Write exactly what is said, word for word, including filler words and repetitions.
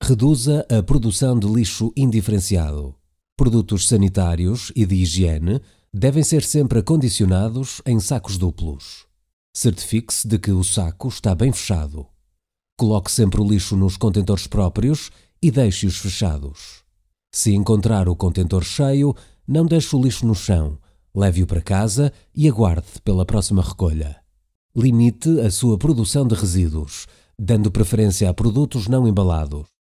Reduza a produção de lixo indiferenciado. Produtos sanitários e de higiene devem ser sempre acondicionados em sacos duplos. Certifique-se de que o saco está bem fechado. Coloque sempre o lixo nos contentores próprios e deixe-os fechados. Se encontrar o contentor cheio, não deixe o lixo no chão, leve-o para casa e aguarde pela próxima recolha. Limite a sua produção de resíduos, dando preferência a produtos não embalados.